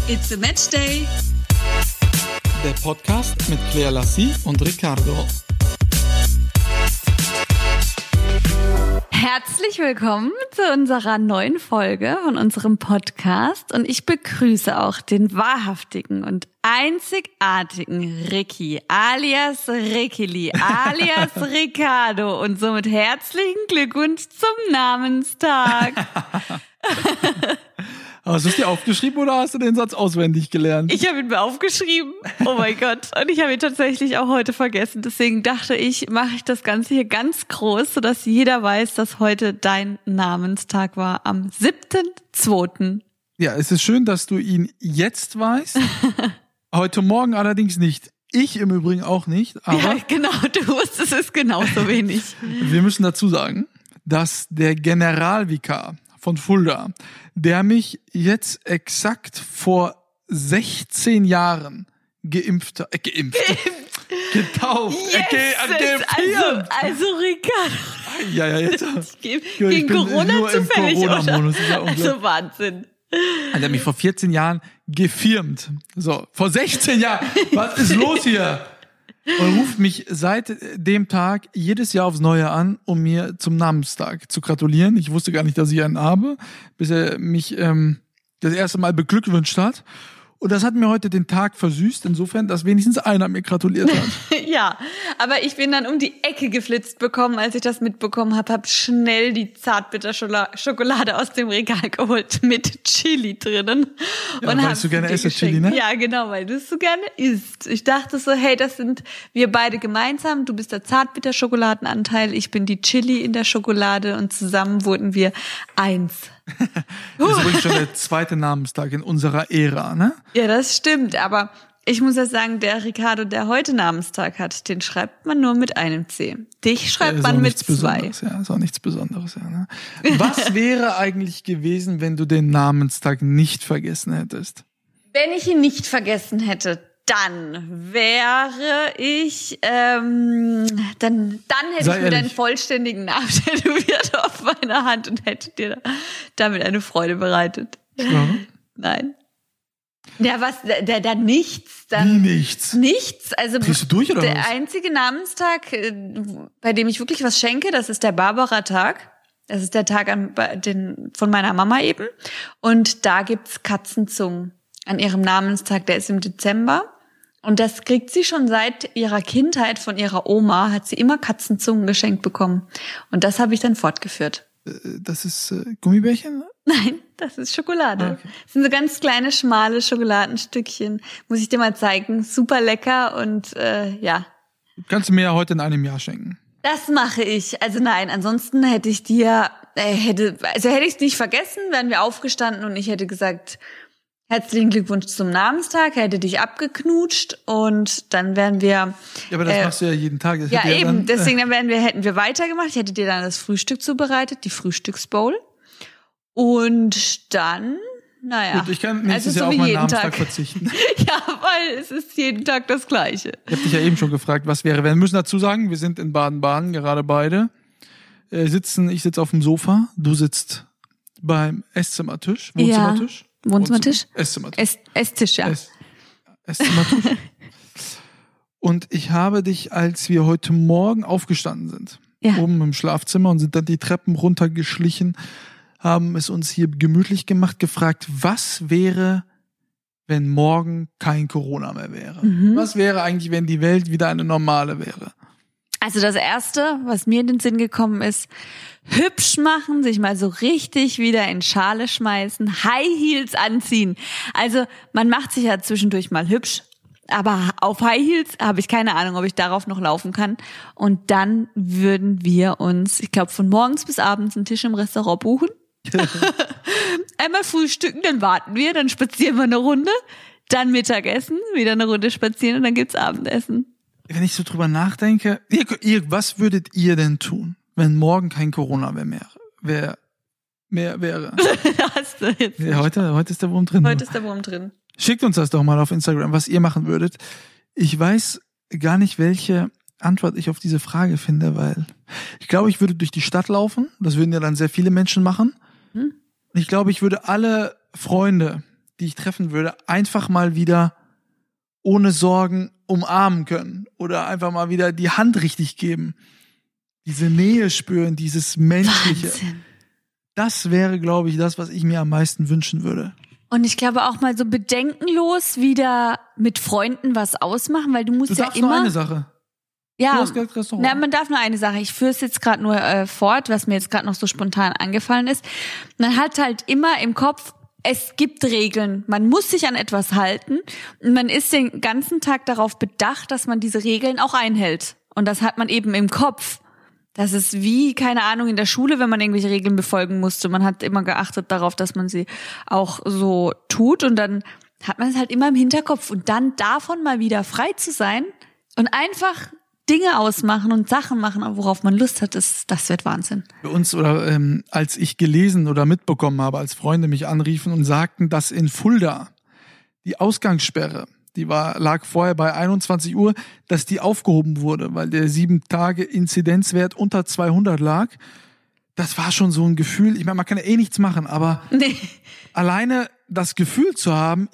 It's a Match Day. Der Podcast mit Claire Lassie und Ricardo. Herzlich willkommen zu unserer neuen Folge von unserem Podcast und ich begrüße auch den wahrhaftigen und einzigartigen Ricky alias Rickili alias Ricardo und somit herzlichen Glückwunsch zum Namenstag. Hast du es dir aufgeschrieben oder hast du den Satz auswendig gelernt? Ich habe ihn mir aufgeschrieben. Oh mein Gott. Und ich habe ihn tatsächlich auch heute vergessen. Deswegen dachte ich, mache ich das Ganze hier ganz groß, sodass jeder weiß, dass heute dein Namenstag war am 7.2. Ja, es ist schön, dass du ihn jetzt weißt. Heute Morgen allerdings nicht. Ich im Übrigen auch nicht. Aber ja, genau. Du wusstest es genauso wenig. Wir müssen dazu sagen, dass der Generalvikar von Fulda, der mich jetzt exakt vor 16 Jahren getauft, also Ricardo. Ja, jetzt. Gegen Corona zufällig, oder? Ja, also Wahnsinn. Er hat mich vor 14 Jahren gefirmt. So, vor 16 Jahren. Was ist los hier? Und ruft mich seit dem Tag jedes Jahr aufs Neue an, um mir zum Namenstag zu gratulieren. Ich wusste gar nicht, dass ich einen habe, bis er mich das erste Mal beglückwünscht hat. Und das hat mir heute den Tag versüßt, insofern, dass wenigstens einer mir gratuliert hat. Ja, aber ich bin dann um die Ecke geflitzt bekommen, als ich das mitbekommen habe, habe schnell die Zartbitterschokolade aus dem Regal geholt mit Chili drinnen. Ja, und weil du gerne isst, Chili, ne? Ja, genau, weil du es so gerne isst. Ich dachte so, hey, das sind wir beide gemeinsam. Du bist der Zartbitterschokoladenanteil, ich bin die Chili in der Schokolade und zusammen wurden wir eins. Das ist übrigens schon der zweite Namenstag in unserer Ära, ne? Ja, das stimmt, aber ich muss ja sagen, der Ricardo, der heute Namenstag hat, den schreibt man nur mit einem C. Dich schreibt man mit 2. Ja, ist auch nichts Besonderes, ja, ne? Was wäre eigentlich gewesen, wenn du den Namenstag nicht vergessen hättest? Wenn ich ihn nicht vergessen hätte, dann wäre ich, dann hätte ich mir deinen vollständigen Namen tätowiert auf meiner Hand und hätte dir damit eine Freude bereitet. Ja. Nein. Ja, was, da nichts. Wie nichts? Nichts. Also drehst du durch, oder der was? einzige Namenstag, bei dem ich wirklich was schenke, das ist der Barbara-Tag. Das ist der Tag von meiner Mama eben. Und da gibt's Katzenzungen an ihrem Namenstag. Der ist im Dezember. Und das kriegt sie schon seit ihrer Kindheit von ihrer Oma, hat sie immer Katzenzungen geschenkt bekommen. Und das habe ich dann fortgeführt. Das ist Gummibärchen? Nein, das ist Schokolade. Okay. Das sind so ganz kleine, schmale Schokoladenstückchen. Muss ich dir mal zeigen. Super lecker und ja. Kannst du mir ja heute in einem Jahr schenken. Das mache ich. Also nein, ansonsten hätte ich dir, hätte ich es nicht vergessen, wären wir aufgestanden und ich hätte gesagt, herzlichen Glückwunsch zum Namenstag, hätte dich abgeknutscht und dann wären wir... Ja, aber das machst du ja jeden Tag. Das ja, eben, dann, deswegen hätten wir weitergemacht. Ich hätte dir dann das Frühstück zubereitet, die Frühstücksbowl. Und dann, naja... Gut, ich kann nächstes Jahr auf meinen Namenstag verzichten. Ja, weil es ist jeden Tag das Gleiche. Ich habe dich ja eben schon gefragt, was wäre, wenn. Wir müssen dazu sagen, wir sind in Baden-Baden, gerade beide. Ich sitze auf dem Sofa, du sitzt beim Esszimmertisch, Wohnzimmertisch. Ja. Wohnzimmertisch? Esszimmertisch. Esstisch, ja. Esszimmertisch. Und ich habe dich, als wir heute Morgen aufgestanden sind, oben im Schlafzimmer und sind dann die Treppen runtergeschlichen, haben es uns hier gemütlich gemacht, gefragt, was wäre, wenn morgen kein Corona mehr wäre? Mhm. Was wäre eigentlich, wenn die Welt wieder eine normale wäre? Also das Erste, was mir in den Sinn gekommen ist, hübsch machen, sich mal so richtig wieder in Schale schmeißen, High Heels anziehen. Also man macht sich ja zwischendurch mal hübsch, aber auf High Heels habe ich keine Ahnung, ob ich darauf noch laufen kann. Und dann würden wir uns, ich glaube, von morgens bis abends einen Tisch im Restaurant buchen. Einmal frühstücken, dann warten wir, dann spazieren wir eine Runde, dann Mittagessen, wieder eine Runde spazieren und dann gibt's Abendessen. Wenn ich so drüber nachdenke, was würdet ihr denn tun, wenn morgen kein Corona mehr wäre? Hast du jetzt ja, heute ist der Wurm drin. Heute ist der Wurm drin. Schickt uns das doch mal auf Instagram, was ihr machen würdet. Ich weiß gar nicht, welche Antwort ich auf diese Frage finde, weil ich glaube, ich würde durch die Stadt laufen. Das würden ja dann sehr viele Menschen machen. Ich glaube, ich würde alle Freunde die ich treffen würde, einfach mal wieder ohne Sorgen umarmen können oder einfach mal wieder die Hand richtig geben. Diese Nähe spüren, dieses Menschliche. Wahnsinn. Das wäre, glaube ich, das, was ich mir am meisten wünschen würde. Und ich glaube auch mal so bedenkenlos wieder mit Freunden was ausmachen, weil du musst ja immer... Nur eine Sache. Ja, Du hast gesagt, Restaurant. na, man darf nur eine Sache. Ich führe es jetzt gerade nur fort, was mir jetzt gerade noch so spontan angefallen ist. Man hat halt immer im Kopf, es gibt Regeln. Man muss sich an etwas halten und man ist den ganzen Tag darauf bedacht, dass man diese Regeln auch einhält. Und das hat man eben im Kopf. Das ist wie, keine Ahnung, in der Schule, wenn man irgendwelche Regeln befolgen musste. Man hat immer geachtet darauf, dass man sie auch so tut und dann hat man es halt immer im Hinterkopf. Und dann davon mal wieder frei zu sein und einfach Dinge ausmachen und Sachen machen, worauf man Lust hat, das wird Wahnsinn. Bei uns oder als ich gelesen oder mitbekommen habe, als Freunde mich anriefen und sagten, dass in Fulda die Ausgangssperre, lag vorher bei 21 Uhr, dass die aufgehoben wurde, weil der 7-Tage-Inzidenzwert unter 200 lag. Das war schon so ein Gefühl, ich meine, man kann ja eh nichts machen, aber alleine das Gefühl zu haben,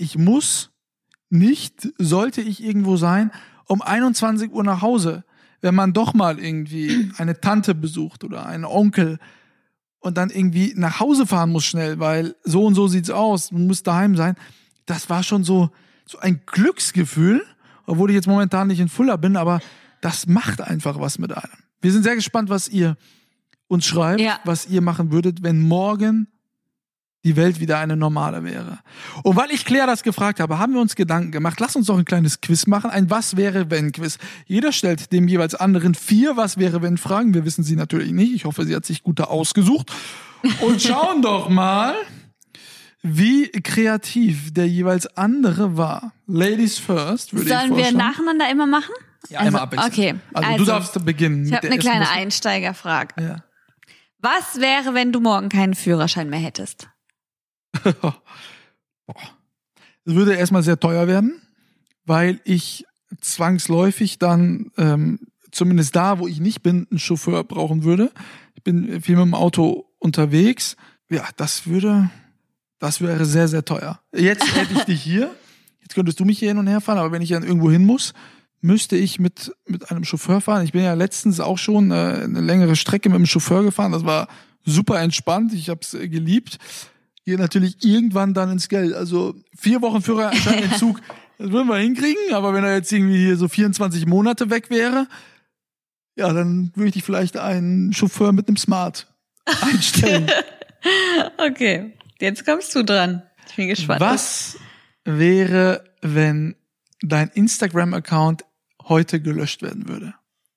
sollte ich irgendwo sein, um 21 Uhr nach Hause, wenn man doch mal irgendwie eine Tante besucht oder einen Onkel und dann irgendwie nach Hause fahren muss schnell, weil so und so sieht's aus, man muss daheim sein. Das war schon so ein Glücksgefühl, obwohl ich jetzt momentan nicht in Fulda bin, aber das macht einfach was mit einem. Wir sind sehr gespannt, was ihr uns schreibt, was ihr machen würdet, wenn morgen die Welt wieder eine normale wäre. Und weil ich Claire das gefragt habe, haben wir uns Gedanken gemacht. Lass uns doch ein kleines Quiz machen, ein Was-wäre-wenn-Quiz. Jeder stellt dem jeweils anderen 4 Was-wäre-wenn-Fragen. Wir wissen sie natürlich nicht. Ich hoffe, sie hat sich gut da ausgesucht. Und schauen doch mal, wie kreativ der jeweils andere war. Ladies first, würde ich vorschlagen. Sollen wir nacheinander immer machen? Ja, einmal abwechselnd. Okay. Also du darfst beginnen. Ich habe eine kleine Einsteigerfrage. Ja. Was wäre, wenn du morgen keinen Führerschein mehr hättest? Es würde erstmal sehr teuer werden, weil ich zwangsläufig dann, zumindest da, wo ich nicht bin, einen Chauffeur brauchen würde. Ich bin viel mit dem Auto unterwegs. Ja, das wäre sehr, sehr teuer. Jetzt hätte ich dich hier. Jetzt könntest du mich hier hin und her fahren, aber wenn ich dann irgendwo hin muss, müsste ich mit einem Chauffeur fahren. Ich bin ja letztens auch schon eine längere Strecke mit dem Chauffeur gefahren. Das war super entspannt. Ich habe es geliebt. Geht natürlich irgendwann dann ins Geld. Also 4 Wochen Führerscheinentzug, das würden wir hinkriegen. Aber wenn er jetzt irgendwie hier so 24 Monate weg wäre, ja, dann würde ich dich vielleicht einen Chauffeur mit einem Smart einstellen. Okay, jetzt kommst du dran. Ich bin gespannt. Was wäre, wenn dein Instagram-Account heute gelöscht werden würde?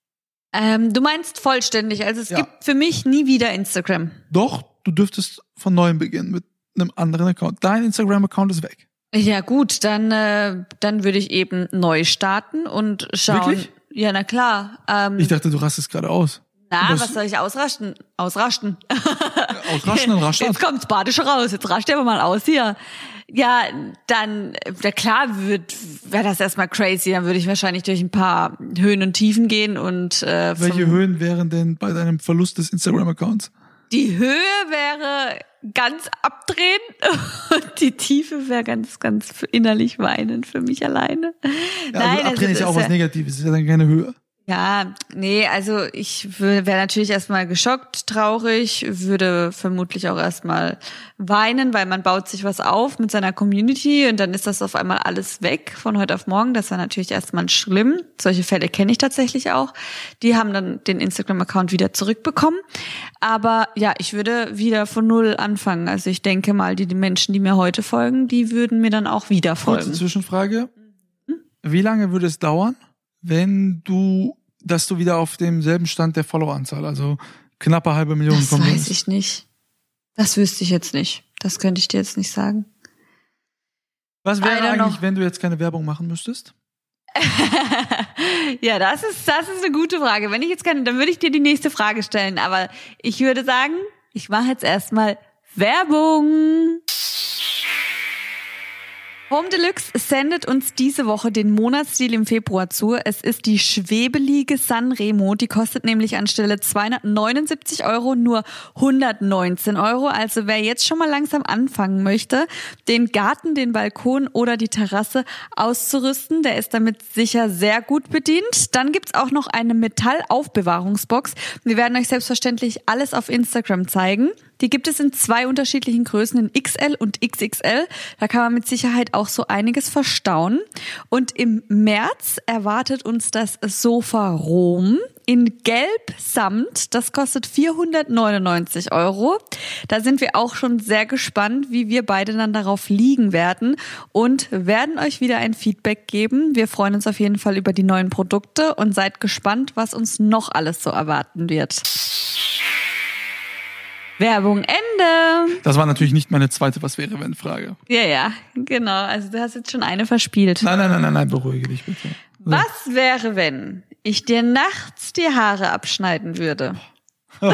Du meinst vollständig, also es gibt für mich nie wieder Instagram. Doch, du dürftest von neuem beginnen mit einem anderen Account. Dein Instagram-Account ist weg. Ja gut, dann würde ich eben neu starten und schauen. Wirklich? Ja, na klar. Ich dachte, du rastest gerade aus. Na, was soll ich ausrasten? Ausrasten und rasten. Jetzt kommt's Badische raus, jetzt rascht aber mal aus hier. Ja, dann, ja klar, wäre das erstmal crazy, dann würde ich wahrscheinlich durch ein paar Höhen und Tiefen gehen und welche Höhen wären denn bei deinem Verlust des Instagram-Accounts? Die Höhe wäre ganz abdrehen und die Tiefe wäre ganz, ganz innerlich weinen für mich alleine. Ja, nein, abdrehen ist ja auch was Negatives, ist ja dann keine Höhe. Ja, nee, also ich wäre natürlich erstmal geschockt, traurig, würde vermutlich auch erstmal weinen, weil man baut sich was auf mit seiner Community und dann ist das auf einmal alles weg von heute auf morgen. Das war natürlich erstmal schlimm. Solche Fälle kenne ich tatsächlich auch. Die haben dann den Instagram-Account wieder zurückbekommen. Aber ja, ich würde wieder von Null anfangen. Also ich denke mal, die Menschen, die mir heute folgen, die würden mir dann auch wieder folgen. Kurze Zwischenfrage. Wie lange würde es dauern, dass du wieder auf demselben Stand der Followeranzahl, also knappe 500.000 kommst? Das weiß ich nicht. Das wüsste ich jetzt nicht. Das könnte ich dir jetzt nicht sagen. Was wäre eigentlich, wenn du jetzt keine Werbung machen müsstest? Ja, das ist eine gute Frage. Wenn ich jetzt dann würde ich dir die nächste Frage stellen. Aber ich würde sagen, ich mache jetzt erstmal Werbung. Home Deluxe sendet uns diese Woche den Monatsdeal im Februar zu. Es ist die schwebelige Sanremo. Die kostet nämlich anstelle 279 € nur 119 €. Also wer jetzt schon mal langsam anfangen möchte, den Garten, den Balkon oder die Terrasse auszurüsten, der ist damit sicher sehr gut bedient. Dann gibt's auch noch eine Metallaufbewahrungsbox. Wir werden euch selbstverständlich alles auf Instagram zeigen. Die gibt es in 2 unterschiedlichen Größen, in XL und XXL. Da kann man mit Sicherheit auch so einiges verstauen. Und im März erwartet uns das Sofa Rom in Gelb Samt. Das kostet 499 €. Da sind wir auch schon sehr gespannt, wie wir beide dann darauf liegen werden und werden euch wieder ein Feedback geben. Wir freuen uns auf jeden Fall über die neuen Produkte und seid gespannt, was uns noch alles so erwarten wird. Werbung Ende. Das war natürlich nicht meine zweite Was-wäre-wenn-Frage. Ja, genau. Also du hast jetzt schon eine verspielt. Nein, beruhige dich bitte. So. Was wäre, wenn ich dir nachts die Haare abschneiden würde? Oh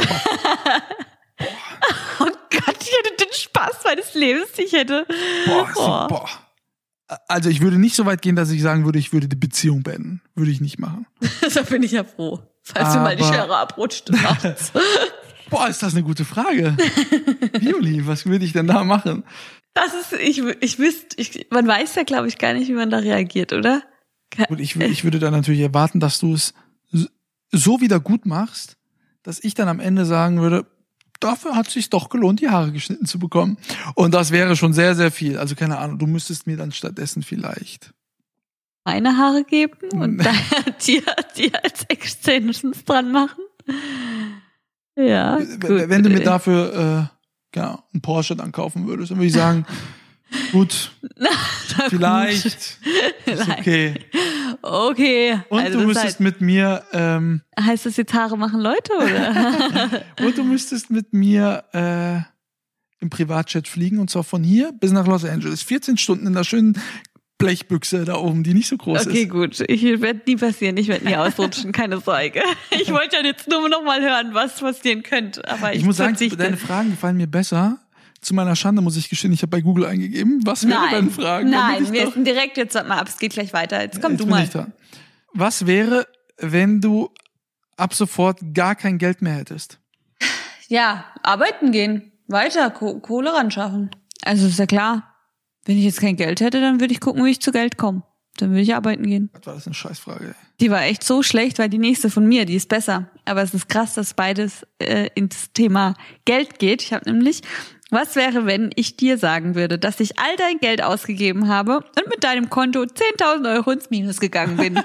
Gott, ich hätte den Spaß meines Lebens, ich hätte. Boah. Also ich würde nicht so weit gehen, dass ich sagen würde, ich würde die Beziehung beenden. Würde ich nicht machen. Da bin ich ja froh, falls du mal die Schere abrutscht nachts. Boah, ist das eine gute Frage. Violi, was würde ich denn da machen? Das ist, man weiß ja, glaube ich, gar nicht, wie man da reagiert, oder? Gut, ich würde dann natürlich erwarten, dass du es so wieder gut machst, dass ich dann am Ende sagen würde, dafür hat es sich doch gelohnt, die Haare geschnitten zu bekommen. Und das wäre schon sehr, sehr viel. Also keine Ahnung, du müsstest mir dann stattdessen vielleicht meine Haare geben und dir als Extensions dran machen. Ja, gut. Wenn du mir dafür einen Porsche dann kaufen würdest, dann würde ich sagen, gut, vielleicht ist okay. Okay. Und also du müsstest mit mir heißt das jetzt Haare machen Leute, oder? Und du müsstest mit mir im Privatjet fliegen, und zwar von hier bis nach Los Angeles. 14 Stunden in der schönen Blechbüchse da oben, die nicht so groß ist. Okay, gut. Ich werde nie passieren. Ich werde nie ausrutschen, keine Sorge. Ich wollte ja jetzt nur noch mal hören, was passieren könnte. Aber ich muss sagen, deine Fragen gefallen mir besser. Zu meiner Schande muss ich gestehen, ich habe bei Google eingegeben. Was wäre deine Fragen? Nein, wir sind direkt, jetzt sag mal ab, es geht gleich weiter. Jetzt komm du mal. Was wäre, wenn du ab sofort gar kein Geld mehr hättest? Ja, arbeiten gehen. Weiter, Kohle ran schaffen. Also ist ja klar. Wenn ich jetzt kein Geld hätte, dann würde ich gucken, wie ich zu Geld komme. Dann würde ich arbeiten gehen. Was war das eine Scheißfrage, ey? Die war echt so schlecht, weil die nächste von mir, die ist besser. Aber es ist krass, dass beides ins Thema Geld geht. Ich habe nämlich, was wäre, wenn ich dir sagen würde, dass ich all dein Geld ausgegeben habe und mit deinem Konto 10.000 € ins Minus gegangen bin?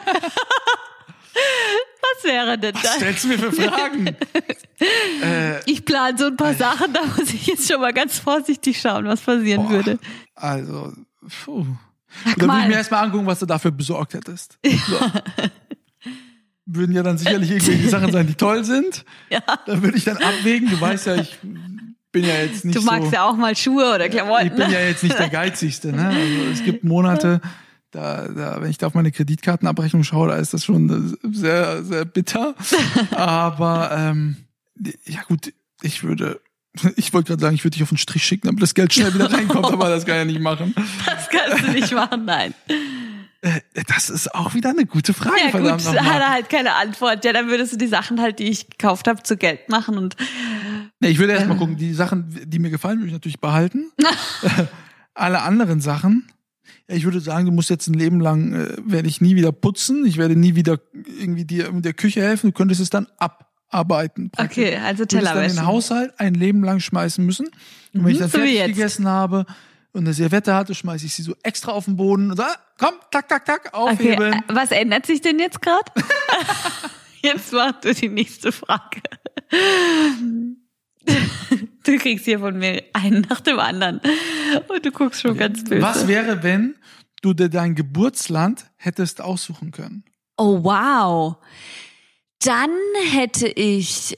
Was wäre denn das? Was stellst du mir für Fragen? Ich plane so ein paar Sachen, da muss ich jetzt schon mal ganz vorsichtig schauen, was passieren würde. Also, da würde ich mir erstmal angucken, was du dafür besorgt hättest. So. Würden ja dann sicherlich irgendwelche Sachen sein, die toll sind. Ja. Da würde ich dann abwägen. Du weißt ja, ich bin ja jetzt nicht so... Du magst ja auch mal Schuhe oder Klamotten. Ich bin ja jetzt nicht der Geizigste. Ne? Also es gibt Monate... wenn ich da auf meine Kreditkartenabrechnung schaue, da ist das schon sehr, sehr bitter. Aber ja gut, ich wollte gerade sagen, ich würde dich auf den Strich schicken, damit das Geld schnell wieder reinkommt, aber das kann ich ja nicht machen. Das kannst du nicht machen, nein. Das ist auch wieder eine gute Frage, ja, verdammt gut, hat er halt keine Antwort. Ja, dann würdest du die Sachen halt, die ich gekauft habe, zu Geld machen und. Nee, ich würde erstmal gucken, die Sachen, die mir gefallen, würde ich natürlich behalten. Alle anderen Sachen. Ich würde sagen, du musst jetzt ein Leben lang, werde ich nie wieder putzen, ich werde nie wieder irgendwie dir in der Küche helfen, du könntest es dann abarbeiten. Praktisch. Okay, also Teller dann den Haushalt ein Leben lang schmeißen müssen. Und wenn ich dann fertig gegessen habe und eine Servette hatte, schmeiße ich sie so extra auf den Boden und sage, komm, tak, aufhebeln. Okay, was ändert sich denn jetzt gerade? Jetzt machst du die nächste Frage. Du kriegst hier von mir einen nach dem anderen. Und du guckst schon ganz böse. Was wäre, wenn du dir dein Geburtsland hättest aussuchen können? Oh, wow. Dann hätte ich,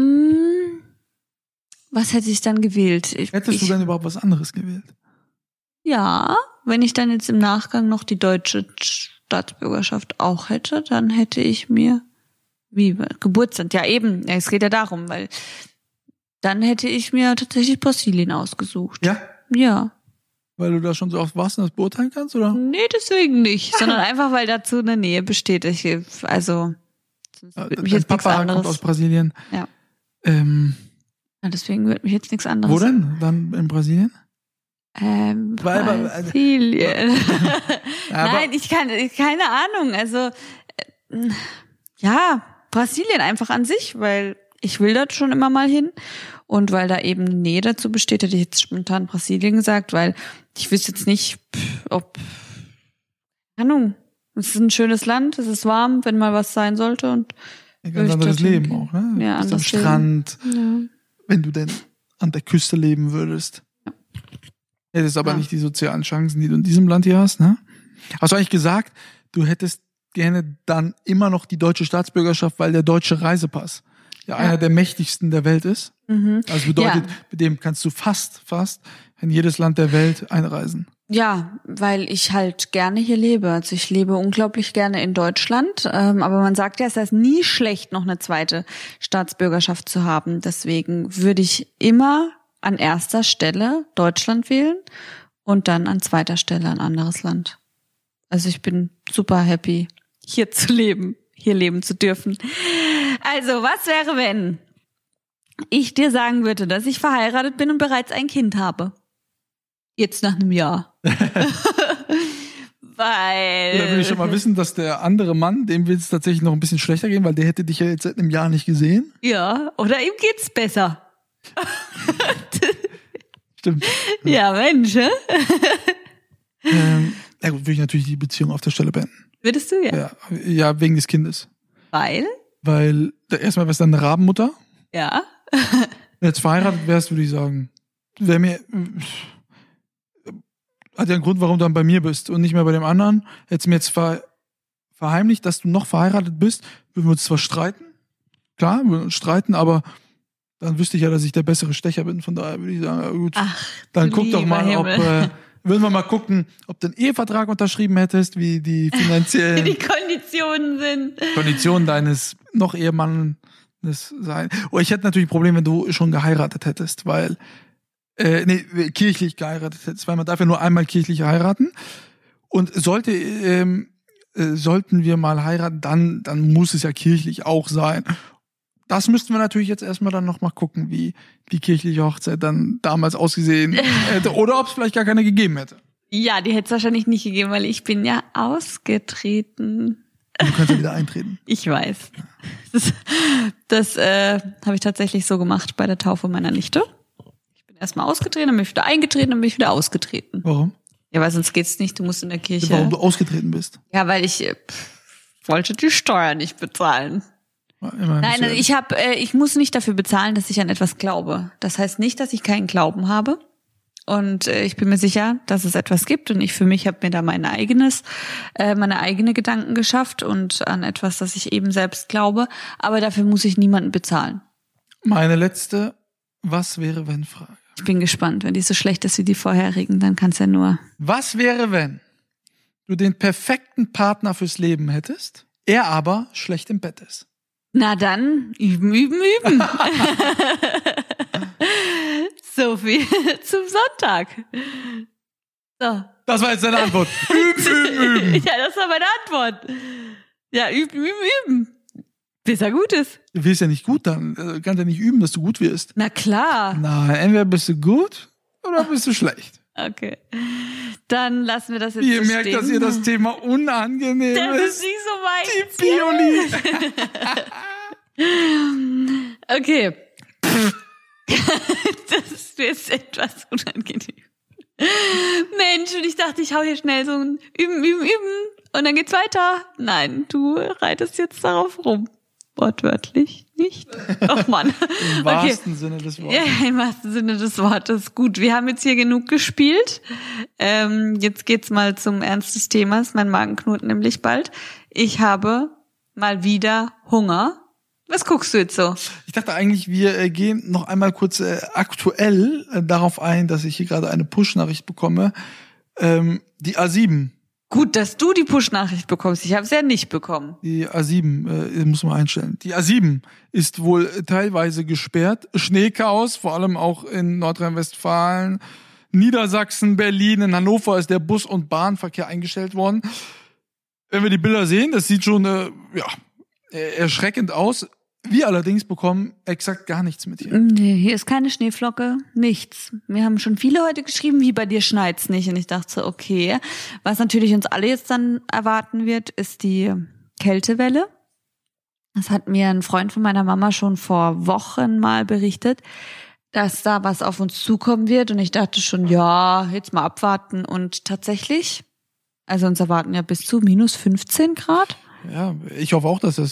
was hätte ich dann gewählt? Hättest du dann überhaupt was anderes gewählt? Ja, wenn ich dann jetzt im Nachgang noch die deutsche Staatsbürgerschaft auch hätte, dann hätte ich mir, Geburtsland, ja eben, es geht ja darum, weil dann hätte ich mir tatsächlich Brasilien ausgesucht. Ja? Ja. Weil du da schon so oft warst und das beurteilen kannst, oder? Nee, deswegen nicht, sondern einfach, weil dazu eine Nähe besteht. Also, Dein mich jetzt nichts Papa anderes. kommt aus Brasilien. Ja. Ja, Deswegen wird mich jetzt nichts anderes. wo denn? Dann in Brasilien? Brasilien. Nein, keine Ahnung. Also, ja, Brasilien einfach an sich, weil ich will dort schon immer mal hin. Und weil da eben eine Nähe dazu besteht, hätte ich jetzt spontan Brasilien gesagt, weil ich wüsste jetzt nicht, keine Ahnung, es ist ein schönes Land, es ist warm, wenn mal was sein sollte und Ein ganz anderes Leben gehen. auch, ne? Ja, Du bist am anderes Strand, Ja. wenn du denn an der Küste leben würdest. Ja. Hättest aber Ja. nicht die sozialen Chancen, die du in diesem Land hier hast, ne? Hast du eigentlich gesagt, du hättest gerne dann immer noch die deutsche Staatsbürgerschaft, weil der deutsche Reisepass ja einer der mächtigsten der Welt ist? Mhm. Also bedeutet, Ja. mit dem kannst du fast in jedes Land der Welt einreisen. Ja, weil ich halt gerne hier lebe. Also ich lebe unglaublich gerne in Deutschland. Aber man sagt ja, es ist nie schlecht, noch eine zweite Staatsbürgerschaft zu haben. Deswegen würde ich immer an erster Stelle Deutschland wählen und dann an zweiter Stelle ein anderes Land. Also ich bin super happy, hier zu leben, hier leben zu dürfen. Also, was wäre, wenn ich dir sagen würde, dass ich verheiratet bin und bereits ein Kind habe? Jetzt nach einem Jahr. Weil. Da will ich schon mal wissen, dass der andere Mann, dem wird es tatsächlich noch ein bisschen schlechter gehen, weil der hätte dich ja jetzt seit einem Jahr nicht gesehen. Ja, oder ihm geht's besser. Stimmt. Ja, Mensch, hä? Ja gut, würde ich natürlich die Beziehung auf der Stelle beenden. Würdest du ja? Ja, wegen des Kindes. Weil? Weil erstmal wärst du dann eine Rabenmutter. Ja. Wenn du jetzt verheiratet wärst, würde ich sagen, hat ja einen Grund, warum du dann bei mir bist und nicht mehr bei dem anderen. Hättest du mir jetzt verheimlicht, dass du noch verheiratet bist, würden wir uns zwar streiten. Klar, wir würden uns streiten, aber dann wüsste ich ja, dass ich der bessere Stecher bin. Von daher würde ich sagen, ja, gut, Ach, dann du guck doch mal, lieber würden wir mal gucken, ob du einen Ehevertrag unterschrieben hättest, wie die finanziellen die Konditionen sind. Konditionen deines noch Ehemannes sein. Oh, ich hätte natürlich ein Problem, wenn du schon geheiratet hättest, weil kirchlich geheiratet hättest, weil man darf ja nur einmal kirchlich heiraten. Und sollten wir mal heiraten, dann muss es ja kirchlich auch sein. Das müssten wir natürlich jetzt erstmal dann noch mal gucken, wie die kirchliche Hochzeit dann damals ausgesehen hätte oder ob es vielleicht gar keine gegeben hätte. Ja, die hätte es wahrscheinlich nicht gegeben, weil ich bin ja ausgetreten. Du kannst ja wieder eintreten. Ich weiß. Das habe ich tatsächlich so gemacht bei der Taufe meiner Nichte. Ich bin erstmal ausgetreten, dann bin ich wieder eingetreten, dann bin ich wieder ausgetreten. Warum? Ja, weil sonst geht's nicht, du musst in der Kirche. Warum du ausgetreten bist? Ja, weil ich wollte die Steuer nicht bezahlen. Immerhin Nein, bist du ich muss nicht dafür bezahlen, dass ich an etwas glaube. Das heißt nicht, dass ich keinen Glauben habe. Und ich bin mir sicher, dass es etwas gibt. Und ich für mich habe mir da meine eigene Gedanken geschafft und an etwas, das ich eben selbst glaube. Aber dafür muss ich niemanden bezahlen. Meine letzte Was wäre wenn Frage. Ich bin gespannt. Wenn die so schlecht ist wie die vorherigen, dann kann's ja nur. Was wäre, wenn du den perfekten Partner fürs Leben hättest, er aber schlecht im Bett ist? Na dann, üben, üben, üben. So viel zum Sonntag. So. Das war jetzt deine Antwort. Üben, üben, üben. Ja, das war meine Antwort. Ja, üben, üben, üben. Bis er gut ist. Du wirst ja nicht gut dann. Kannst ja nicht üben, dass du gut wirst. Na klar. Nein, entweder bist du gut oder bist du schlecht. Okay. Dann lassen wir das jetzt Ihr so merkt, stehen. dass ihr das Thema unangenehm Das ist. ist nicht so Die weit. Bioli. Okay. Das ist jetzt etwas unangenehm. Mensch, und ich dachte, ich hau hier schnell so ein Üben, Üben, Üben und dann geht's weiter. Nein, du reitest jetzt darauf rum. Wortwörtlich nicht. Oh Mann. Im wahrsten Sinne des Wortes. Ja, im wahrsten Sinne des Wortes. Gut, wir haben jetzt hier genug gespielt. Jetzt geht's mal zum Ernst des Themas. Mein Magen knurrt nämlich bald. Ich habe mal wieder Hunger. Was guckst du jetzt so? Ich dachte eigentlich, wir gehen noch einmal kurz aktuell darauf ein, dass ich hier gerade eine Push-Nachricht bekomme. Die A7. Gut, dass du die Push-Nachricht bekommst. Ich habe es ja nicht bekommen. Die A7, muss man einstellen. Die A7 ist wohl teilweise gesperrt. Schneechaos, vor allem auch in Nordrhein-Westfalen, Niedersachsen, Berlin, in Hannover ist der Bus- und Bahnverkehr eingestellt worden. Wenn wir die Bilder sehen, das sieht schon erschreckend aus. Wir allerdings bekommen exakt gar nichts mit hier. Nee, hier ist keine Schneeflocke, nichts. Wir haben schon viele heute geschrieben, wie bei dir schneit's nicht. Und ich dachte so, okay. Was natürlich uns alle jetzt dann erwarten wird, ist die Kältewelle. Das hat mir ein Freund von meiner Mama schon vor Wochen mal berichtet, dass da was auf uns zukommen wird. Und ich dachte schon, ja, jetzt mal abwarten. Und tatsächlich, also uns erwarten ja bis zu minus 15 Grad. Ja, ich hoffe auch, dass der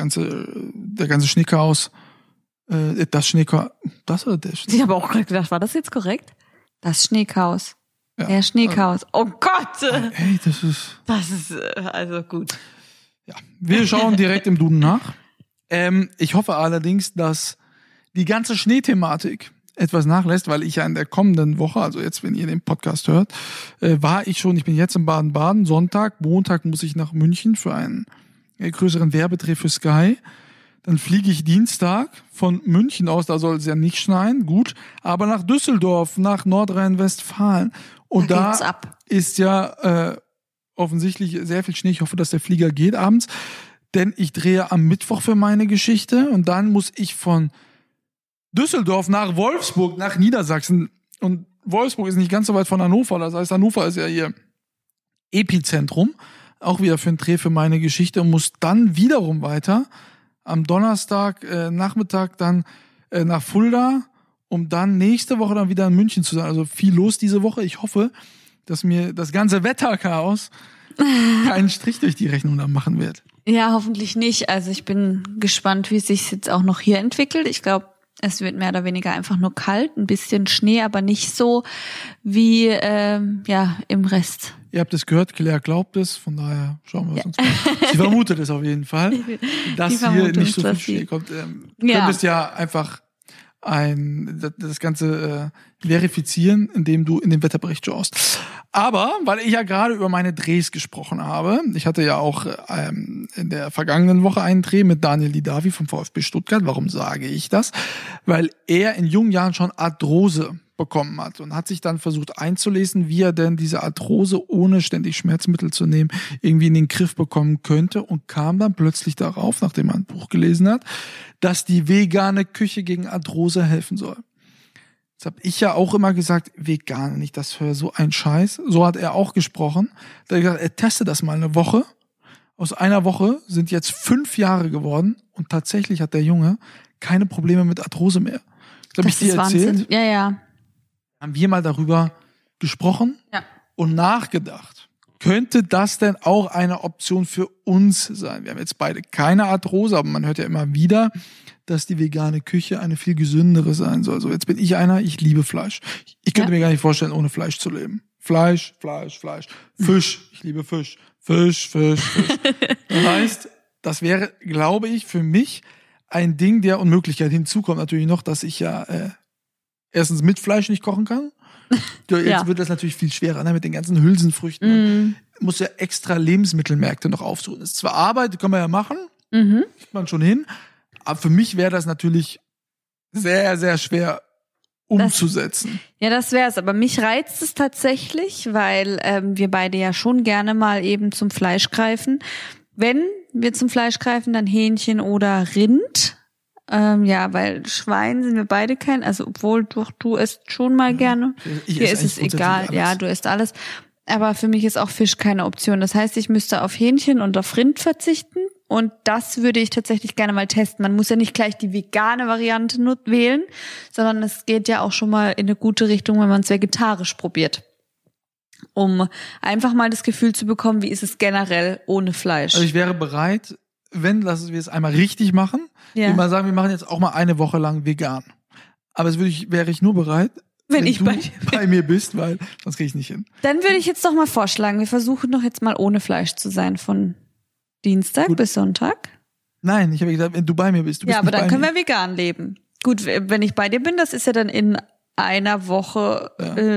ganze Schneechaos, Ich habe auch gerade gedacht, war das jetzt korrekt? Das Schneechaos. Ja. Der Schneechaos. Oh Gott! Ey, das ist also gut. Ja, wir schauen direkt im Duden nach. Ich hoffe allerdings, dass die ganze Schneethematik etwas nachlässt, weil ich ja in der kommenden Woche, also jetzt, wenn ihr den Podcast hört, ich bin jetzt in Baden-Baden, Montag muss ich nach München für einen größeren Werbedreh für Sky. Dann fliege ich Dienstag von München aus, da soll es ja nicht schneien, gut, aber nach Düsseldorf, nach Nordrhein-Westfalen. Und da ist ja offensichtlich sehr viel Schnee. Ich hoffe, dass der Flieger geht abends, denn ich drehe am Mittwoch für meine Geschichte und dann muss ich von Düsseldorf nach Wolfsburg, nach Niedersachsen. Und Wolfsburg ist nicht ganz so weit von Hannover. Das heißt, Hannover ist ja hier Epizentrum. Auch wieder für einen Dreh für meine Geschichte und muss dann wiederum weiter am Donnerstag Nachmittag dann nach Fulda, um dann nächste Woche dann wieder in München zu sein. Also viel los diese Woche. Ich hoffe, dass mir das ganze Wetterchaos keinen Strich durch die Rechnung dann machen wird. Ja, hoffentlich nicht. Also ich bin gespannt, wie es sich jetzt auch noch hier entwickelt. Ich glaube, es wird mehr oder weniger einfach nur kalt, ein bisschen Schnee, aber nicht so wie im Rest. Ihr habt es gehört, Claire glaubt es, von daher schauen wir uns mal. Sie vermutet es auf jeden Fall, dass hier nicht so viel Schnee kommt. Könntest ja einfach das Ganze verifizieren, indem du in den Wetterbericht schaust. Aber, weil ich ja gerade über meine Drehs gesprochen habe, ich hatte ja auch in der vergangenen Woche einen Dreh mit Daniel Didavi vom VfB Stuttgart. Warum sage ich das? Weil er in jungen Jahren schon Arthrose bekommen hat und hat sich dann versucht einzulesen, wie er denn diese Arthrose ohne ständig Schmerzmittel zu nehmen irgendwie in den Griff bekommen könnte und kam dann plötzlich darauf, nachdem er ein Buch gelesen hat, dass die vegane Küche gegen Arthrose helfen soll. Das habe ich ja auch immer gesagt, vegan, nicht das für so ein Scheiß. So hat er auch gesprochen. Da hat er gesagt, er teste das mal eine Woche. Aus einer Woche sind jetzt 5 Jahre geworden und tatsächlich hat der Junge keine Probleme mit Arthrose mehr. Das habe ich dir erzählt. Ja. Haben wir mal darüber gesprochen und nachgedacht. Könnte das denn auch eine Option für uns sein? Wir haben jetzt beide keine Arthrose, aber man hört ja immer wieder, dass die vegane Küche eine viel gesündere sein soll. So, jetzt bin ich ich liebe Fleisch. Ich könnte mir gar nicht vorstellen, ohne Fleisch zu leben. Fleisch. Fisch, ich liebe Fisch. Fisch. Das heißt, das wäre, glaube ich, für mich ein Ding der Unmöglichkeit. Hinzu kommt natürlich noch, dass ich ja erstens mit Fleisch nicht kochen kann. Jetzt wird das natürlich viel schwerer, ne, mit den ganzen Hülsenfrüchten. Muss ja extra Lebensmittelmärkte noch aufsuchen. Das ist zwar Arbeit, kann man ja machen, kriegt man schon hin, aber für mich wäre das natürlich sehr, sehr schwer umzusetzen. Das wäre es, aber mich reizt es tatsächlich, weil wir beide ja schon gerne mal eben zum Fleisch greifen. Wenn wir zum Fleisch greifen, dann Hähnchen oder Rind. Weil Schwein sind wir beide kein, also obwohl du isst schon mal gerne. Dir ist es egal, alles. Ja, du isst alles. Aber für mich ist auch Fisch keine Option. Das heißt, ich müsste auf Hähnchen und auf Rind verzichten und das würde ich tatsächlich gerne mal testen. Man muss ja nicht gleich die vegane Variante wählen, sondern es geht ja auch schon mal in eine gute Richtung, wenn man es vegetarisch probiert. Um einfach mal das Gefühl zu bekommen, wie ist es generell ohne Fleisch. Also ich wäre bereit, wenn wir es einmal richtig machen, würde mal sagen, wir machen jetzt auch mal eine Woche lang vegan. Aber wäre ich nur bereit, wenn du bei mir bist, weil sonst kriege ich nicht hin. Dann würde ich jetzt doch mal vorschlagen, wir versuchen doch jetzt mal ohne Fleisch zu sein von Dienstag bis Sonntag. Nein, ich habe gesagt, wenn du bei mir bist. Du bist aber dann können wir vegan leben. Gut, wenn ich bei dir bin, das ist ja dann in einer Woche,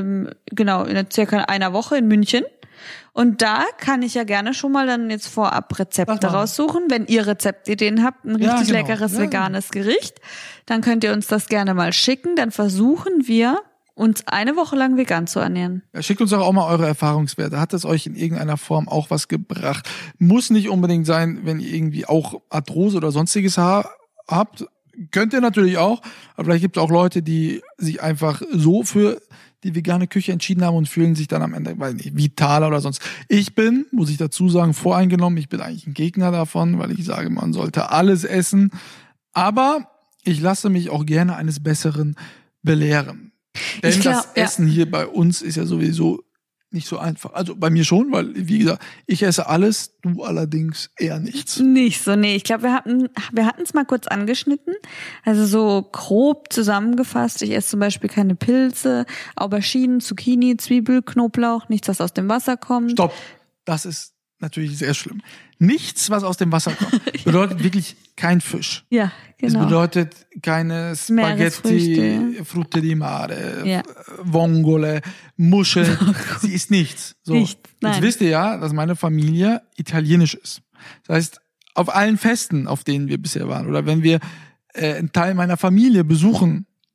in circa einer Woche in München. Und da kann ich ja gerne schon mal dann jetzt vorab Rezepte raussuchen. Wenn ihr Rezeptideen habt, ein richtig leckeres veganes Gericht, dann könnt ihr uns das gerne mal schicken. Dann versuchen wir uns eine Woche lang vegan zu ernähren. Ja, schickt uns doch auch mal eure Erfahrungswerte. Hat es euch in irgendeiner Form auch was gebracht? Muss nicht unbedingt sein, wenn ihr irgendwie auch Arthrose oder sonstiges habt. Könnt ihr natürlich auch. Aber vielleicht gibt es auch Leute, die sich einfach so für die vegane Küche entschieden haben und fühlen sich dann am Ende, weiß nicht, vitaler oder sonst. Ich bin, muss ich dazu sagen, voreingenommen. Ich bin eigentlich ein Gegner davon, weil ich sage, man sollte alles essen. Aber ich lasse mich auch gerne eines Besseren belehren. Denn das Essen hier bei uns ist ja sowieso nicht so einfach. Also bei mir schon, weil, wie gesagt, ich esse alles, du allerdings eher nichts. Nicht so, nee. Ich glaube, wir hatten es mal kurz angeschnitten. Also so grob zusammengefasst. Ich esse zum Beispiel keine Pilze, Auberginen, Zucchini, Zwiebel, Knoblauch, nichts, was aus dem Wasser kommt. Stopp. Das ist natürlich sehr schlimm. Nichts, was aus dem Wasser kommt, bedeutet wirklich kein Fisch. Ja, genau. Es bedeutet keine Spaghetti, Frutte di Mare, Vongole, Muscheln. Sie ist nichts. So. Nichts, nein. Jetzt wisst ihr ja, dass meine Familie italienisch ist. Das heißt, auf allen Festen, auf denen wir bisher waren, oder wenn wir einen Teil meiner Familie besucht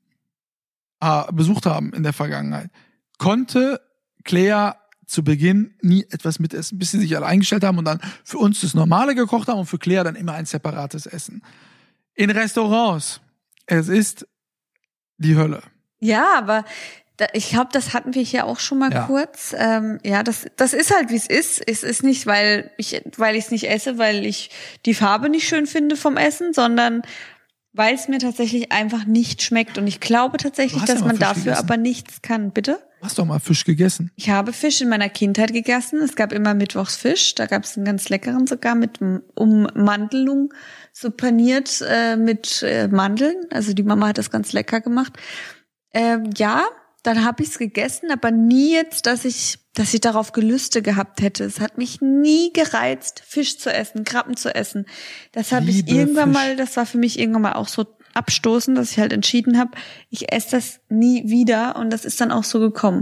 haben in der Vergangenheit, konnte Claire zu Beginn nie etwas mitessen, bis sie sich alle eingestellt haben und dann für uns das Normale gekocht haben und für Claire dann immer ein separates Essen. In Restaurants, es ist die Hölle. Ja, aber ich glaube, das hatten wir hier auch schon mal kurz. Das ist halt, wie es ist. Es ist nicht, weil ich es nicht esse, weil ich die Farbe nicht schön finde vom Essen, sondern weil es mir tatsächlich einfach nicht schmeckt. Und ich glaube tatsächlich, dass man dafür aber nichts kann. Bitte? Du hast doch mal Fisch gegessen. Ich habe Fisch in meiner Kindheit gegessen. Es gab immer mittwochs Fisch. Da gab es einen ganz leckeren sogar mit Ummantelung, so paniert mit Mandeln. Also die Mama hat das ganz lecker gemacht. Dann habe ich es gegessen, aber nie jetzt, dass ich darauf Gelüste gehabt hätte. Es hat mich nie gereizt, Fisch zu essen, Krabben zu essen. Das habe ich irgendwann mal, das war für mich irgendwann mal auch so abstoßend, dass ich halt entschieden habe, ich esse das nie wieder und das ist dann auch so gekommen.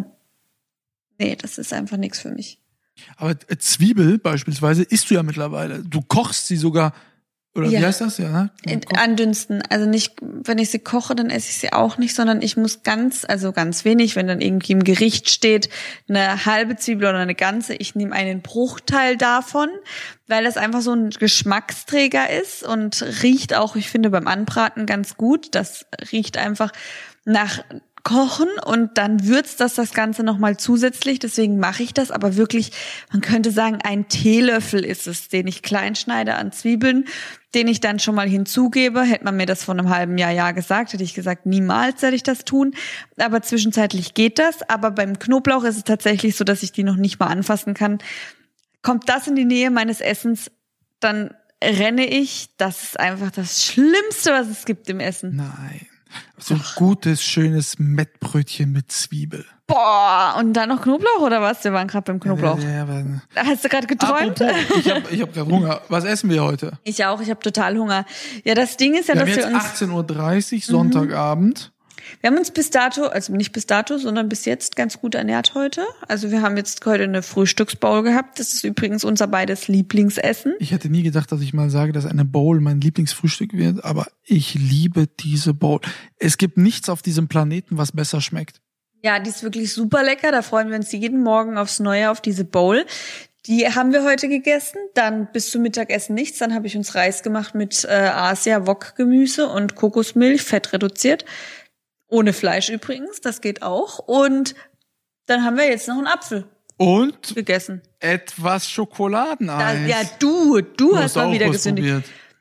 Nee, das ist einfach nichts für mich. Aber Zwiebel beispielsweise isst du ja mittlerweile. Du kochst sie sogar, oder wie heißt das? Ja, ne? Andünsten. Also nicht, wenn ich sie koche, dann esse ich sie auch nicht, sondern ich muss ganz wenig, wenn dann irgendwie im Gericht steht, eine halbe Zwiebel oder eine ganze, ich nehme einen Bruchteil davon, weil das einfach so ein Geschmacksträger ist und riecht auch, ich finde, beim Anbraten ganz gut. Das riecht einfach nach Kochen und dann würzt das Ganze nochmal zusätzlich, deswegen mache ich das, aber wirklich, man könnte sagen, ein Teelöffel ist es, den ich klein schneide an Zwiebeln, den ich dann schon mal hinzugebe. Hätte man mir das vor einem halben Jahr gesagt, hätte ich gesagt, niemals werde ich das tun, aber zwischenzeitlich geht das, aber beim Knoblauch ist es tatsächlich so, dass ich die noch nicht mal anfassen kann. Kommt das in die Nähe meines Essens, dann renne ich, das ist einfach das Schlimmste, was es gibt im Essen. Nein. So ein gutes, schönes Mettbrötchen mit Zwiebel. Boah, und dann noch Knoblauch oder was? Wir waren gerade beim Knoblauch. Ja, hast du gerade geträumt? Apropos, ich hab gerade Hunger. Was essen wir heute? Ich auch, ich habe total Hunger. Ja, das Ding ist ja, dass wir uns 18:30 Uhr, Sonntagabend. Wir haben uns bis dato, also nicht bis dato, sondern bis jetzt ganz gut ernährt heute. Also wir haben jetzt heute eine Frühstücksbowl gehabt. Das ist übrigens unser beides Lieblingsessen. Ich hätte nie gedacht, dass ich mal sage, dass eine Bowl mein Lieblingsfrühstück wird, aber ich liebe diese Bowl. Es gibt nichts auf diesem Planeten, was besser schmeckt. Ja, die ist wirklich super lecker. Da freuen wir uns jeden Morgen aufs Neue auf diese Bowl. Die haben wir heute gegessen, dann bis zum Mittagessen nichts. Dann habe ich uns Reis gemacht mit Asia-Wok-Gemüse und Kokosmilch, fett reduziert. Ohne Fleisch übrigens, das geht auch. Und dann haben wir jetzt noch einen Apfel. Und gegessen. Etwas Schokoladeneis. Ja, du hast mal wieder gesündigt.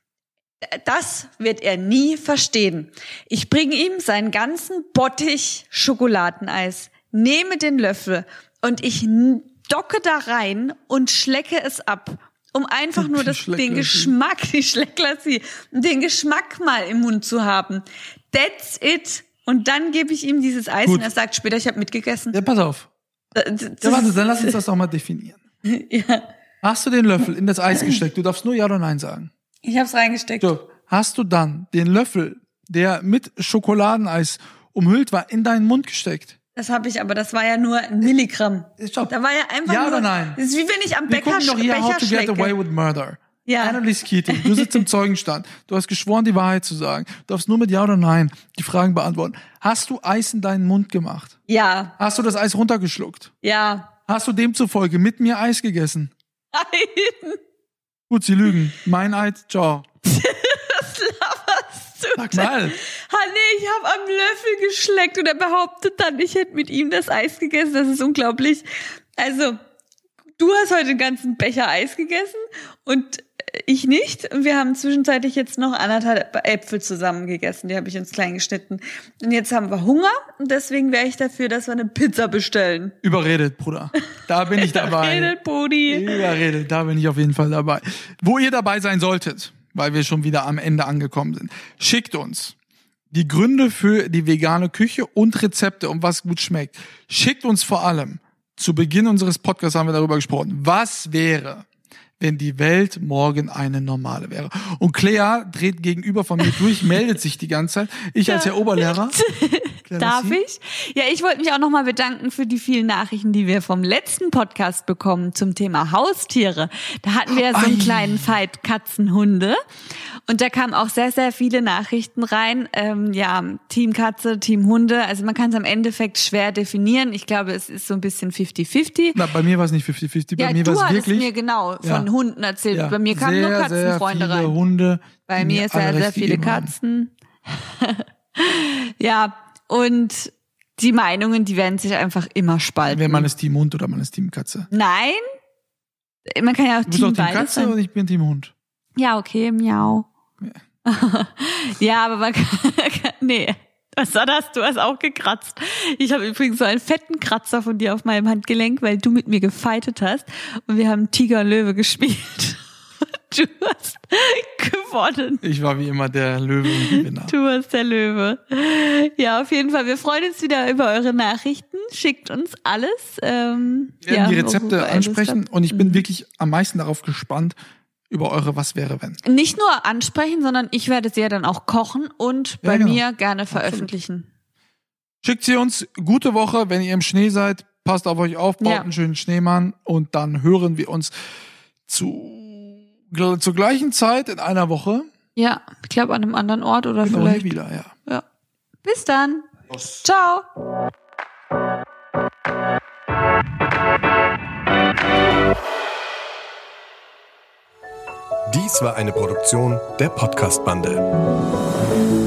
Das wird er nie verstehen. Ich bringe ihm seinen ganzen Bottich Schokoladeneis, nehme den Löffel und ich docke da rein und schlecke es ab, um einfach nur den Geschmack mal im Mund zu haben. That's it. Und dann gebe ich ihm dieses Eis und er sagt später, ich habe mitgegessen. Ja, pass auf. Warte, dann lass uns das doch mal definieren. Ja. Hast du den Löffel in das Eis gesteckt? Du darfst nur Ja oder Nein sagen. Ich habe es reingesteckt. So, hast du dann den Löffel, der mit Schokoladeneis umhüllt war, in deinen Mund gesteckt? Das habe ich, aber das war ja nur 1 Milligramm. Stopp. Da war ja einfach ja nur... oder nein? Das ist wie wenn ich am Wir gucken doch hier How to Get schlecke. Away with Murder. Ja. Annelies Keating, du sitzt im Zeugenstand. Du hast geschworen, die Wahrheit zu sagen. Du darfst nur mit Ja oder Nein die Fragen beantworten. Hast du Eis in deinen Mund gemacht? Ja. Hast du das Eis runtergeschluckt? Ja. Hast du demzufolge mit mir Eis gegessen? Nein. Gut, sie lügen. Mein Eid, ciao. Was laberst du Sag denn? mal. Hanne, ich habe am Löffel geschleckt und er behauptet dann, ich hätte mit ihm das Eis gegessen. Das ist unglaublich. Also, du hast heute den ganzen Becher Eis gegessen und ich nicht. Und wir haben zwischenzeitlich jetzt noch 1,5 Äpfel zusammen gegessen. Die habe ich uns klein geschnitten. Und jetzt haben wir Hunger und deswegen wäre ich dafür, dass wir eine Pizza bestellen. Überredet, Bruder. Da bin ich dabei. Überredet, Brudi. Überredet, da bin ich auf jeden Fall dabei. Wo ihr dabei sein solltet, weil wir schon wieder am Ende angekommen sind, schickt uns die Gründe für die vegane Küche und Rezepte, um was gut schmeckt. Schickt uns vor allem, zu Beginn unseres Podcasts haben wir darüber gesprochen, was wäre, wenn die Welt morgen eine normale wäre. Und Claire dreht gegenüber von mir durch, meldet sich die ganze Zeit. Ich als Herr Oberlehrer. Darf ich? Ja, ich wollte mich auch nochmal bedanken für die vielen Nachrichten, die wir vom letzten Podcast bekommen zum Thema Haustiere. Da hatten wir ja so einen kleinen Fight Katzen, Hunde. Und da kamen auch sehr, sehr viele Nachrichten rein. Team Katze, Team Hunde. Also man kann es am Endeffekt schwer definieren. Ich glaube, es ist so ein bisschen 50-50. Na, bei mir war es nicht 50-50. Bei Ja, mir war du es hattest wirklich. mir genau von Hunden erzählt. Ja, Bei mir kamen nur Katzenfreunde sehr viele rein. Hunde, Bei mir sehr, sehr viele Katzen. Ja, und die Meinungen, die werden sich einfach immer spalten. Wer man ist Team Hund oder man ist Team Katze? Nein, man kann ja auch Du bist Team auch Team beides Katze sein. und ich bin Team Hund. Ja, okay, miau. Ja. Ja, aber man kann, nee. Was war das? Du hast auch gekratzt. Ich habe übrigens so einen fetten Kratzer von dir auf meinem Handgelenk, weil du mit mir gefightet hast. Und wir haben Tiger und Löwe gespielt. Du hast gewonnen. Ich war wie immer der Löwe und Gewinner. Du warst der Löwe. Ja, auf jeden Fall. Wir freuen uns wieder über eure Nachrichten. Schickt uns alles. Wir werden die Rezepte ansprechen und ich bin wirklich am meisten darauf gespannt, über eure Was wäre wenn. Nicht nur ansprechen, sondern ich werde sie ja dann auch kochen und bei mir gerne veröffentlichen. Schickt sie uns. Gute Woche, wenn ihr im Schnee seid. Passt auf euch auf, baut einen schönen Schneemann und dann hören wir uns zur gleichen Zeit in einer Woche. Ja, ich glaube an einem anderen Ort oder Genau, vielleicht. hier wieder, ja. Bis dann. Ciao. Dies war eine Produktion der Podcast-Bande.